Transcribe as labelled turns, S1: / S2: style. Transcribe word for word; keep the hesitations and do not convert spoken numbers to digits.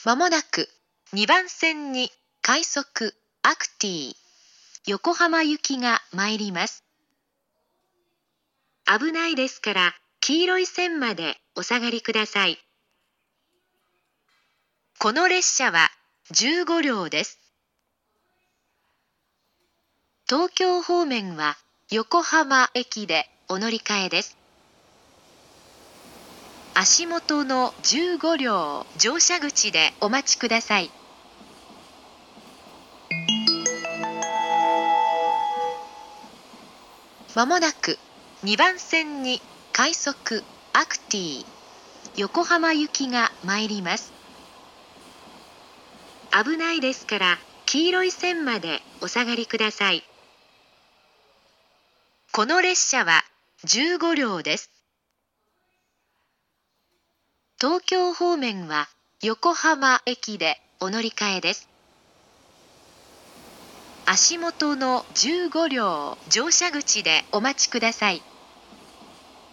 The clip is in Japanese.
S1: まもなくにばん線に快速アクティ横浜行きが参ります。危ないですから黄色い線までお下がりください。この列車はじゅうご両です。東京方面は横浜駅でお乗り換えです。足元のじゅうご両乗車口でお待ちください。まもなくにばん線に快速アクティ横浜行きが参ります。危ないですから黄色い線までお下がりください。この列車はじゅうご両です。東京方面は横浜駅でお乗り換えです。足元のじゅうご両乗車口でお待ちください。